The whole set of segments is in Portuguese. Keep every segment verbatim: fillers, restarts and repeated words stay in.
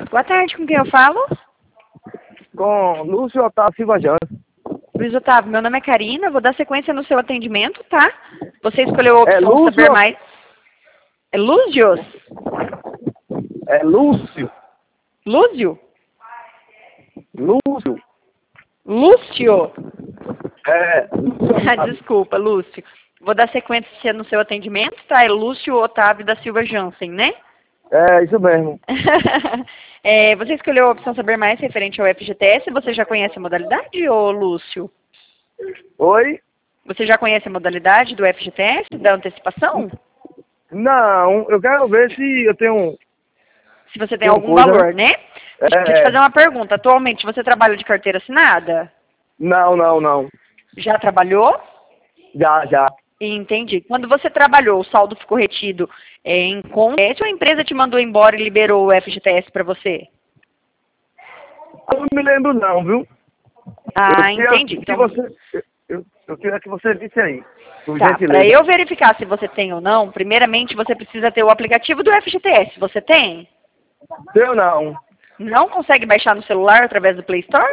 Boa tarde, com quem eu falo? Com Lúcio Otávio Silva Jans. Luiz Otávio, meu nome é Karina, vou dar sequência no seu atendimento, tá? Você escolheu a É opção Lúcio? saber mais. É Lúzios? É Lúcio. Lúzio? Lúcio. Lúcio? É. Lúcio Ah, Otávio. desculpa, Lúcio. Vou dar sequência no seu atendimento, tá? É Lúcio Otávio da Silva Jansen, né? É, isso mesmo. É, você escolheu a opção saber mais referente ao F G T S, você já conhece a modalidade, ô Lúcio? Oi? Você já conhece a modalidade do F G T S, da antecipação? Não, eu quero ver se eu tenho... Se você tem Tem algum coisa, valor, né? Deixa eu te É. fazer uma pergunta. Atualmente você trabalha de carteira assinada? Não, não, não. Já trabalhou? Já, já. Entendi. Quando você trabalhou, o saldo ficou retido é, em conta, ou a empresa te mandou embora e liberou o F G T S para você? Eu não me lembro não, viu? Ah, eu queria entendi. Que Então, você, eu, eu, eu queria que você visse aí, por tá, para gentileza. eu verificar se você tem ou não, primeiramente você precisa ter o aplicativo do F G T S. Você tem? Eu não. Não consegue baixar no celular através do Play Store?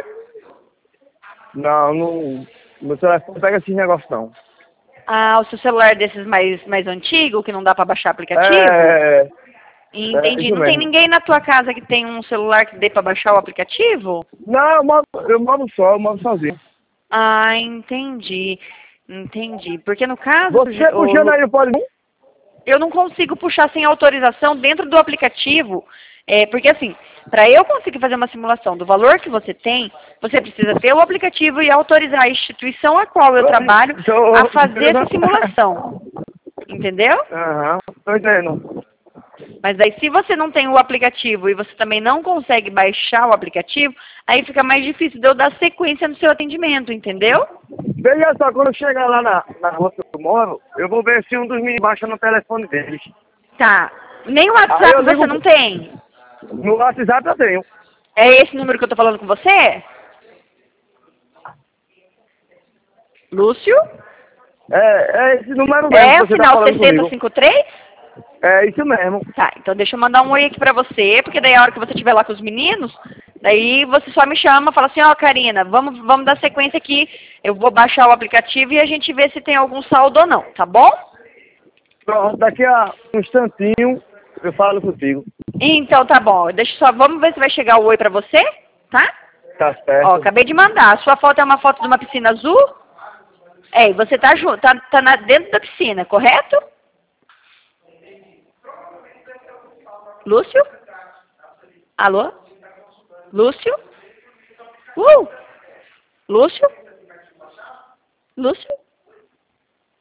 Não, não. Meu telefone não pega esses negócios não. Ah, o seu celular é desses mais, mais antigo, que não dá para baixar aplicativo? É, é Entendi. isso Não tem mesmo. ninguém na tua casa que tem um celular que dê para baixar o aplicativo? Não, eu moro, eu moro só, eu moro sozinho. Ah, entendi. Entendi. Porque no caso, Você o puxando Lu- aí, pode vir? eu não consigo puxar sem autorização dentro do aplicativo. É, porque assim, para eu conseguir fazer uma simulação do valor que você tem, você precisa ter o aplicativo e autorizar a instituição a qual eu trabalho a Tô fazer essa simulação. Entendeu? Aham, tô entendendo. Mas aí se você não tem o aplicativo e você também não consegue baixar o aplicativo, aí fica mais difícil de eu dar sequência no seu atendimento, entendeu? Veja só, quando eu chegar lá na, na rua que eu moro, eu vou ver se um dos meninos baixa no telefone deles. Tá. Nem o Aí WhatsApp eu você ligo, não tem? no WhatsApp eu tenho. É esse número que eu tô falando com você? Lúcio? É, é esse número mesmo É que o você tá final falando sessenta comigo. cinquenta e três? É isso mesmo. Tá, então deixa eu mandar um oi aqui pra você, porque daí a hora que você estiver lá com os meninos, daí você só me chama, fala assim, ó, Karina, vamos, vamos dar sequência aqui, eu vou baixar o aplicativo e a gente vê se tem algum saldo ou não, tá bom? Pronto, daqui a um instantinho eu falo contigo. Então tá bom, deixa eu só, vamos ver se vai chegar o oi pra você, tá? Tá Ó, certo. acabei de mandar, a sua foto é uma foto de uma piscina azul? É, e você tá, junto, tá, tá na, dentro da piscina, correto? Lúcio? Alô? Lúcio? Uh! Lúcio? Lúcio?